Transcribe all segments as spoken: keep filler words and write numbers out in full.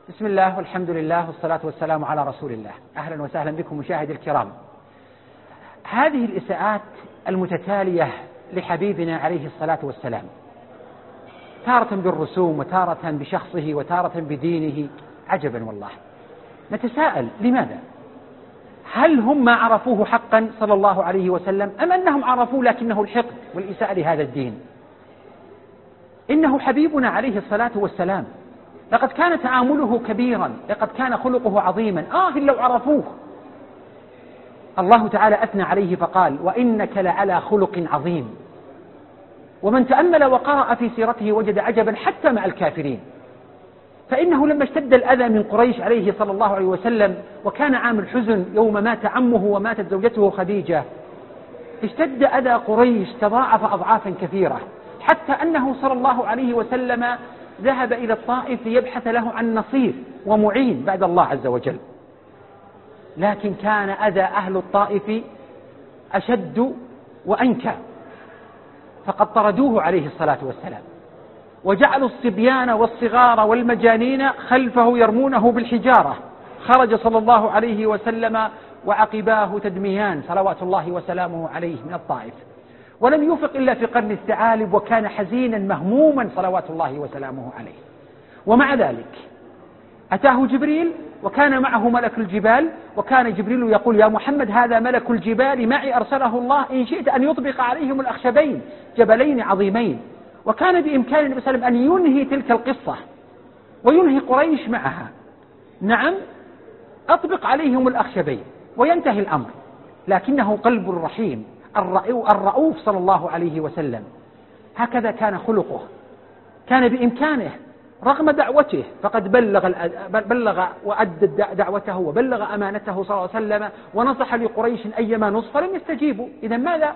بسم الله والحمد لله والصلاة والسلام على رسول الله. أهلا وسهلا بكم مشاهدي الكرام. هذه الإساءات المتتالية لحبيبنا عليه الصلاة والسلام، تارة بالرسوم وتارة بشخصه وتارة بدينه، عجبا والله. نتساءل لماذا؟ هل هم ما عرفوه حقا صلى الله عليه وسلم، أم أنهم عرفوه لكنه الحقد والإساءة لهذا الدين؟ إنه حبيبنا عليه الصلاة والسلام، لقد كان تعامله كبيرا، لقد كان خلقه عظيما. آه لو عرفوه. الله تعالى أثنى عليه فقال: وإنك لعلى خلق عظيم. ومن تأمل وقرأ في سيرته وجد عجبا حتى مع الكافرين، فإنه لما اشتد الأذى من قريش عليه صلى الله عليه وسلم، وكان عام الحزن يوم مات عمه وماتت زوجته خديجة، اشتد أذى قريش تضاعف أضعافا كثيرة، حتى أنه صلى الله عليه وسلم ذهب إلى الطائف ليبحث له عن نصير ومعين بعد الله عز وجل. لكن كان أذى أهل الطائف أشد وأنكى، فقد طردوه عليه الصلاة والسلام، وجعلوا الصبيان والصغار والمجانين خلفه يرمونه بالحجارة. خرج صلى الله عليه وسلم وعقباه تدميان صلوات الله وسلامه عليه من الطائف، ولم يفق إلا في قرن الثعالب، وكان حزينا مهموما صلوات الله وسلامه عليه. ومع ذلك أتاه جبريل، وكان معه ملك الجبال، وكان جبريل يقول: يا محمد هذا ملك الجبال معي أرسله الله إن شئت أن يطبق عليهم الأخشبين، جبلين عظيمين. وكان بإمكان النبي صلى الله عليه وسلم أن ينهي تلك القصة وينهي قريش معها. نعم، أطبق عليهم الأخشبين وينتهي الأمر، لكنه قلب الرحيم الرؤوف صلى الله عليه وسلم. هكذا كان خلقه، كان بإمكانه رغم دعوته، فقد بلغ بلغ وأدى دعوته وبلغ أمانته صلى الله عليه وسلم، ونصح لقريش أيما نصح فلم يستجيبوا. إذا ماذا؟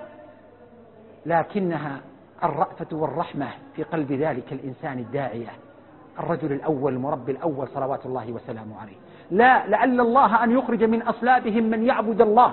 لكنها الرأفة والرحمة في قلب ذلك الإنسان الداعية، الرجل الأول المربي الأول صلوات الله وسلامه عليه. لا لعل الله أن يخرج من أصلابهم من يعبد الله،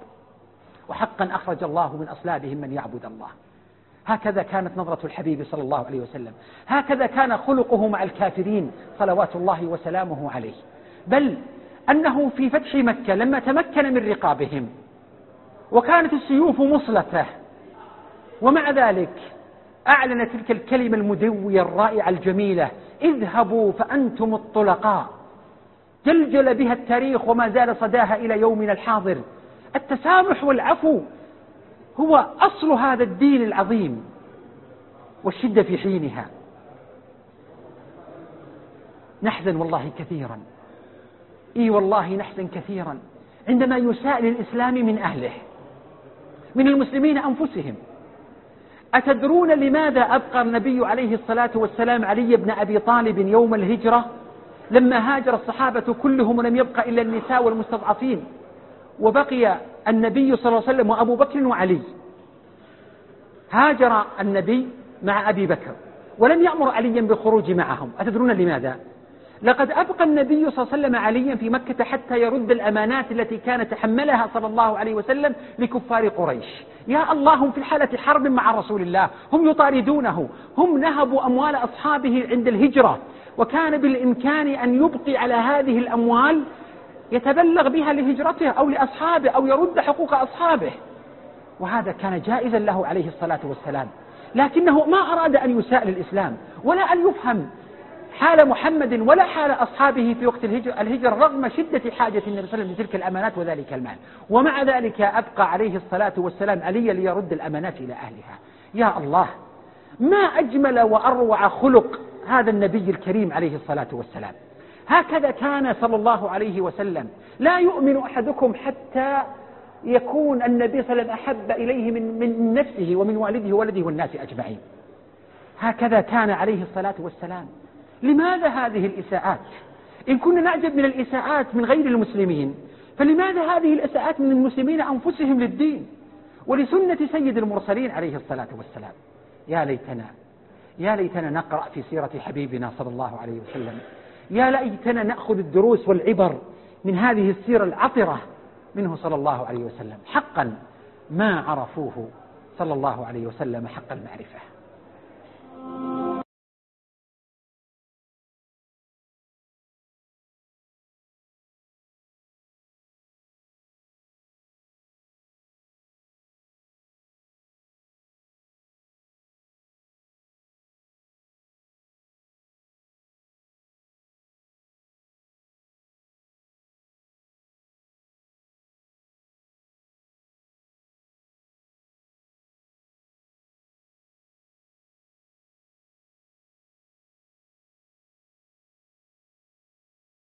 وحقا أخرج الله من أصلابهم من يعبد الله. هكذا كانت نظرة الحبيب صلى الله عليه وسلم، هكذا كان خلقه مع الكافرين صلوات الله وسلامه عليه. بل أنه في فتح مكة لما تمكن من رقابهم وكانت السيوف مصلته، ومع ذلك أعلن تلك الكلمة المدوية الرائعة الجميلة: اذهبوا فأنتم الطلقاء. جلجل بها التاريخ وما زال صداها إلى يومنا الحاضر. التسامح والعفو هو أصل هذا الدين العظيم، والشدة في حينها. نحزن والله كثيرا، إي والله نحزن كثيرا عندما يساء للإسلام من أهله، من المسلمين أنفسهم. أتدرون لماذا أبقى النبي عليه الصلاة والسلام علي بن أبي طالب يوم الهجرة، لما هاجر الصحابة كلهم ولم يبقى إلا النساء والمستضعفين، وبقي النبي صلى الله عليه وسلم وأبو بكر وعلي؟ هاجر النبي مع أبي بكر ولم يأمر عليا بالخروج معهم. أتدرون لماذا؟ لقد أبقى النبي صلى الله عليه وسلم عليا في مكة حتى يرد الأمانات التي كان تحملها صلى الله عليه وسلم لكفار قريش. يا الله، هم في حالة حرب مع رسول الله، هم يطاردونه، هم نهبوا أموال أصحابه عند الهجرة، وكان بالإمكان أن يبقي على هذه الأموال يتبلغ بها لهجرته أو لأصحابه أو يرد حقوق أصحابه، وهذا كان جائزا له عليه الصلاة والسلام. لكنه ما أراد أن يساء للإسلام، ولا أن يفهم حال محمد ولا حال أصحابه في وقت الهجرة، رغم شدة حاجة النبي صلى الله عليه وسلم لتلك الأمانات وذلك المال. ومع ذلك أبقى عليه الصلاة والسلام علي ليرد الأمانات إلى أهلها. يا الله، ما أجمل وأروع خلق هذا النبي الكريم عليه الصلاة والسلام. هكذا كان صلى الله عليه وسلم. لا يؤمن أحدكم حتى يكون النبي صلى الله عليه وسلم أحب إليه من, من نفسه ومن والده وولده والناس أجمعين. هكذا كان عليه الصلاة والسلام. لماذا هذه الإساءات؟ إن كنا نعجب من الإساءات من غير المسلمين، فلماذا هذه الإساءات من المسلمين أنفسهم للدين ولسنة سيد المرسلين عليه الصلاة والسلام؟ يا ليتنا يا ليتنا نقرأ في سيرة حبيبنا صلى الله عليه وسلم. يا ليتنا نأخذ الدروس والعبر من هذه السيرة العطرة منه صلى الله عليه وسلم. حقا ما عرفوه صلى الله عليه وسلم حق المعرفة.